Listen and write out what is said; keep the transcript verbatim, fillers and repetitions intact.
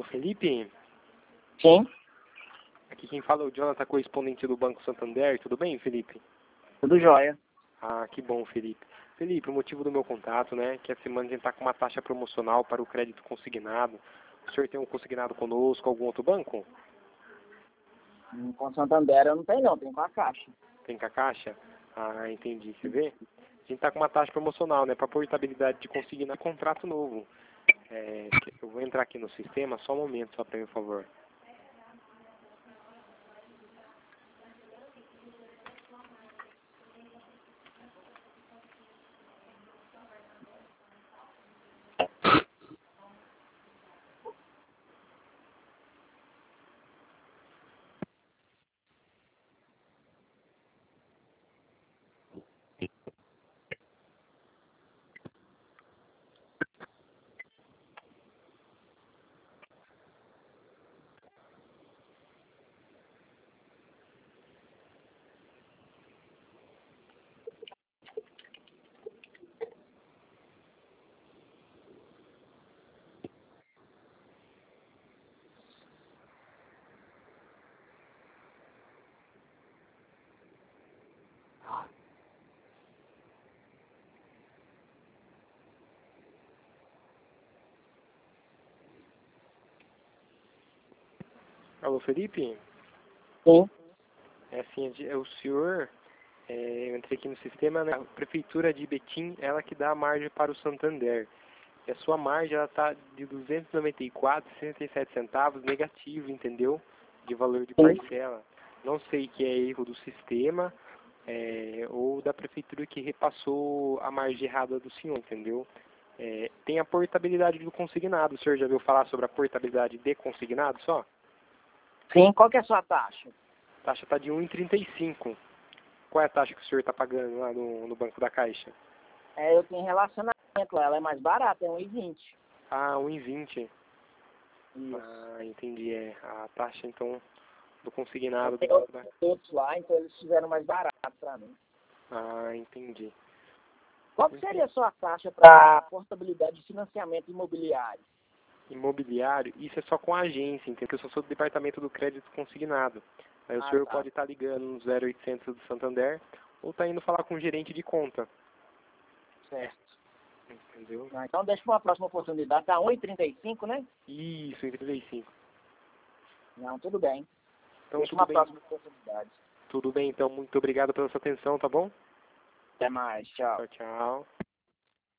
Felipe? Sim. Aqui quem fala é o Jonathan, correspondente do Banco Santander. Tudo bem, Felipe? Tudo jóia. Ah, que bom, Felipe. Felipe, o motivo do meu contato, né, que essa semana a gente está com uma taxa promocional para o crédito consignado. O senhor tem um consignado conosco, algum outro banco? Com Santander eu não tenho não, tenho com a Caixa. Tem com a Caixa? Ah, entendi. Você vê? A gente está com uma taxa promocional, né, para portabilidade de consignar contrato novo. É, eu vou entrar aqui no sistema, só um momento, só para mim, por favor. Alô, Felipe? Sim. É assim, é o senhor, é, eu entrei aqui no sistema, né, a Prefeitura de Betim, ela que dá a margem para o Santander. E a sua margem, ela está de duzentos e noventa e quatro reais e sessenta e sete centavos negativo, entendeu? De valor de parcela. Não sei que é erro do sistema, é, ou da Prefeitura que repassou a margem errada do senhor, entendeu? É, tem a portabilidade do consignado. O senhor já ouviu falar sobre a portabilidade de consignado só? Sim, qual que é a sua taxa? A taxa está de um vírgula trinta e cinco. Qual é a taxa que o senhor está pagando lá no, no Banco da Caixa? É, eu tenho relacionamento, ela é mais barata, é um vírgula vinte. Ah, um vírgula vinte. Isso. Ah, entendi. É a taxa, então, do consignado do Tem Banco da... outros lá, então eles fizeram mais barato para mim. Ah, entendi. Qual que seria a sua taxa para portabilidade de financiamento imobiliário? Imobiliário, isso é só com a agência, entendeu? Porque eu só sou do departamento do crédito consignado. Aí o Ah, senhor tá. pode estar ligando no zero oitocentos do Santander ou tá indo falar com o gerente de conta. Certo. Entendeu? Ah, então deixa para uma próxima oportunidade, tá um vírgula trinta e cinco, né? Isso, trinta e cinco. Não, tudo bem. Então, Deixa tudo uma bem. próxima oportunidade. Tudo bem, então, muito obrigado pela sua atenção, tá bom? Até mais, tchau. Tchau, tchau.